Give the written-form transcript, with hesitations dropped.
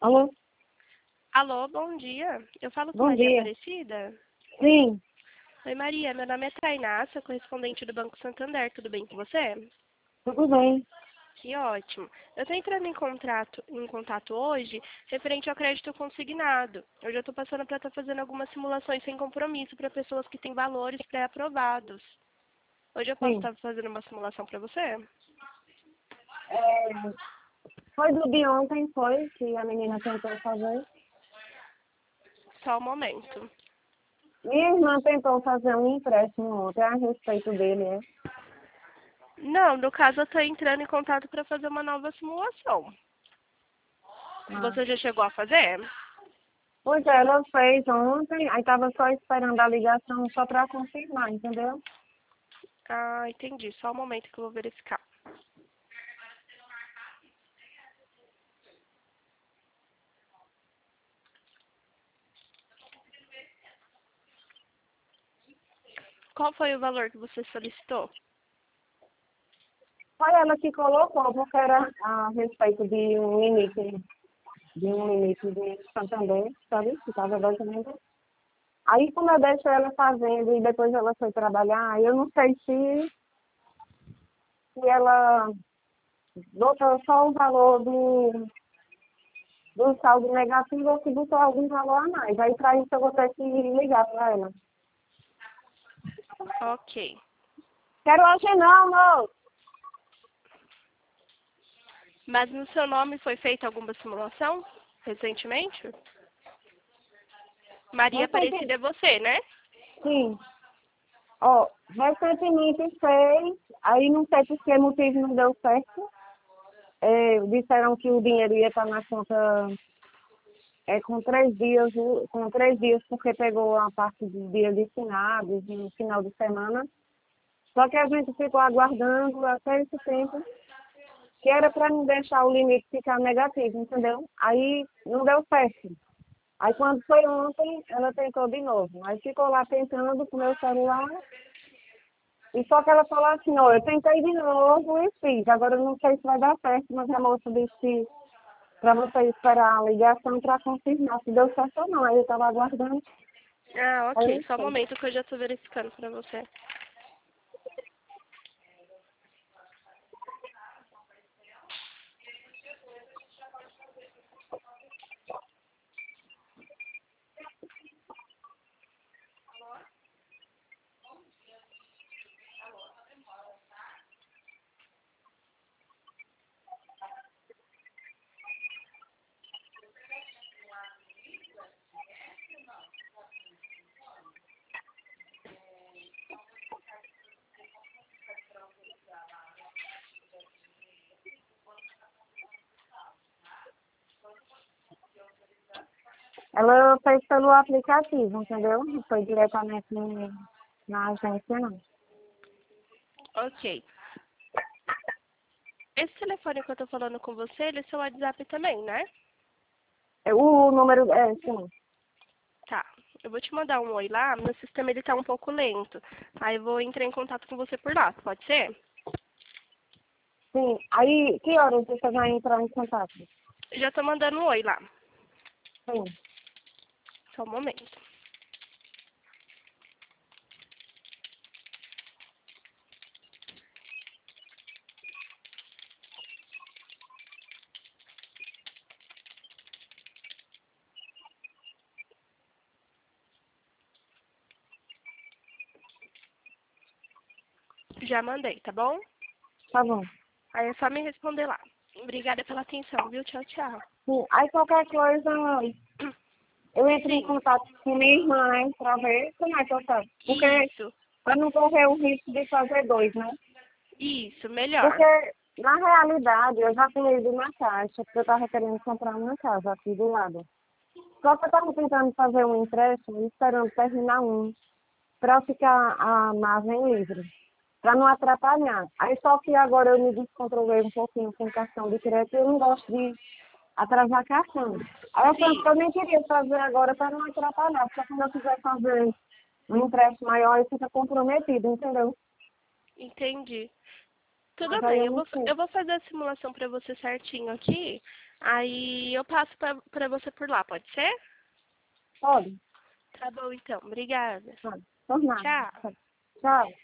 Alô? Alô, bom dia. Eu falo com Bom Maria dia. Aparecida? Sim, Oi, Maria. Meu nome é Tainá, sou correspondente do Banco Santander. Tudo bem com você? tudo bem. Que ótimo. Eu estou entrando em contato hoje referente ao crédito consignado. Hoje eu estou passando para estar fazendo algumas simulações sem compromisso para pessoas que têm valores pré-aprovados. Hoje eu posso Sim. estar fazendo uma simulação para você? Foi do de ontem, foi, que a menina tentou fazer. Só um momento. Minha irmã tentou fazer um empréstimo ontem a respeito dele, é. Não, no caso eu estou entrando em contato para fazer uma nova simulação. Ah. Você já chegou a fazer? Pois é, ela fez ontem, aí tava só esperando a ligação só para confirmar, entendeu? Ah, entendi. Só um momento que eu vou verificar. Qual foi o valor que você solicitou? Foi ela que colocou, porque era a respeito de um limite de Santander, sabe? Que tava basicamente. Aí como eu deixo ela fazendo e depois ela foi trabalhar, eu não sei se ela botou só o valor do saldo negativo ou se botou algum valor a mais. Aí para isso eu vou ter que ligar para ela. Ok. Quero hoje não, moço. Mas no seu nome foi feita alguma simulação recentemente? Maria Recentemente, Aparecida é você, né? sim. Ó, recentemente fez, aí não sei por que motivo não deu certo. Disseram que o dinheiro ia estar na conta com 3 dias, porque pegou a parte de dia de finados no final de semana. Só que a gente ficou aguardando até esse tempo, que era para não deixar o limite ficar negativo, entendeu? Aí não deu certo. Aí quando foi ontem, ela tentou de novo. Aí ficou lá tentando com o meu celular. E só que ela falou assim, ó, eu tentei de novo e fiz. Agora eu não sei se vai dar certo, mas a moça disse para você esperar a ligação para confirmar se deu certo ou não. Aí eu estava aguardando. Ah, Aí eu ok. não Só um sei. momento que eu já estou verificando para você. Ela fez pelo aplicativo, entendeu? Não foi diretamente na agência, não. Ok. Esse telefone que eu estou falando com você, ele é seu WhatsApp também, né? O número, sim. Tá. Eu vou te mandar um oi lá. Meu sistema ele tá um pouco lento. Aí eu vou entrar em contato com você por lá. Pode ser? Sim. Aí, que horas você vai entrar em contato? Já tô mandando um oi lá. Sim. Só um momento. Já mandei, tá bom? Tá bom. Aí é só me responder lá. Obrigada pela atenção, viu? Tchau, tchau. Sim. Aí qualquer coisa, eu entro em Sim, contato com minha irmã, né? Pra ver como é que eu faço. Porque isso. para não correr o risco de fazer dois, né? Isso, melhor. Porque, na realidade, eu já tinha ido na caixa, porque eu estava querendo comprar uma casa aqui do lado. Só que eu estava tentando fazer um empréstimo, esperando terminar um, para ficar a margem livre, para não atrapalhar. Aí só que agora eu me descontrolei um pouquinho com cartão de crédito e eu não gosto de atrasar cartão. Aí eu penso que Sim, eu nem queria fazer agora para não atrapalhar, porque quando eu quiser fazer um empréstimo maior, ele fica comprometido, entendeu? entendi. Tudo Mas aí bem, eu não sei. eu vou fazer a simulação para você certinho aqui. Aí eu passo para você por lá, pode ser? Pode? Tá bom, então. Obrigada. Pode. Por nada. Tchau. Tchau.